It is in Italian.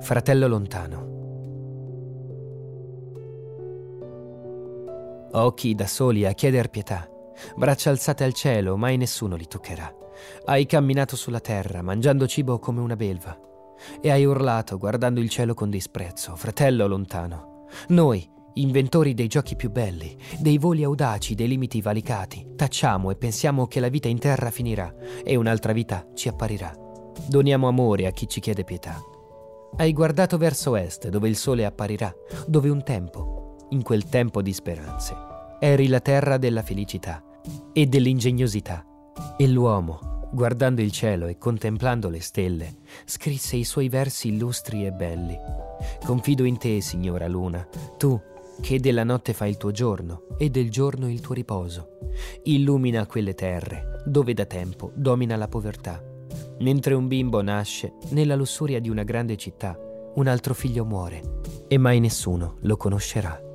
Fratello lontano. Occhi da soli a chieder pietà, braccia alzate al cielo, mai nessuno li toccherà. Hai camminato sulla terra, mangiando cibo come una belva, e hai urlato guardando il cielo con disprezzo, fratello lontano. Noi, inventori dei giochi più belli, dei voli audaci, dei limiti valicati, tacciamo e pensiamo che la vita in terra finirà e un'altra vita ci apparirà. Doniamo amore a chi ci chiede pietà. Hai guardato verso est, dove il sole apparirà, dove un tempo, in quel tempo di speranze, eri la terra della felicità e dell'ingegnosità. E l'uomo, guardando il cielo e contemplando le stelle, scrisse i suoi versi illustri e belli. Confido in te, signora luna, tu che della notte fai il tuo giorno e del giorno il tuo riposo. Illumina quelle terre dove da tempo domina la povertà. Mentre un bimbo nasce nella lussuria di una grande città, un altro figlio muore e mai nessuno lo conoscerà.